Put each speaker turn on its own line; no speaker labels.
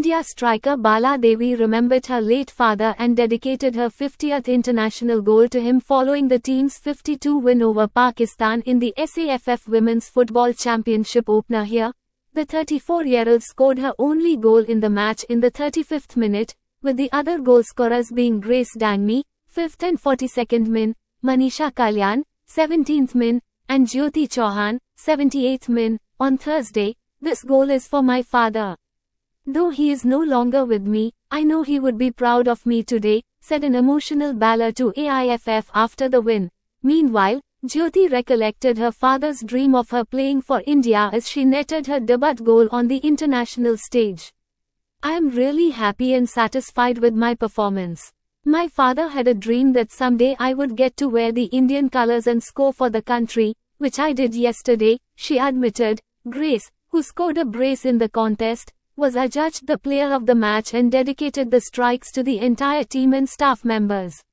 India striker Bala Devi remembered her late father and dedicated her 50th international goal to him following the team's 52 win over Pakistan in the SAFF Women's Football Championship opener here. The 34-year-old scored her only goal in the match in the 35th minute, with the other goal scorers being Grace Dangmi, 5th and 42nd min, Manisha Kalyan, 17th min, and Jyoti Chauhan, 78th min. On Thursday, "This goal is for my father. Though he is no longer with me, I know he would be proud of me today," said an emotional Bala to AIFF after the win. Meanwhile, Jyoti recollected her father's dream of her playing for India as she netted her debut goal on the international stage. "I am really happy and satisfied with my performance. My father had a dream that someday I would get to wear the Indian colours and score for the country, which I did yesterday," she admitted. Grace, who scored a brace in the contest, was adjudged the player of the match and dedicated the strikes to the entire team and staff members.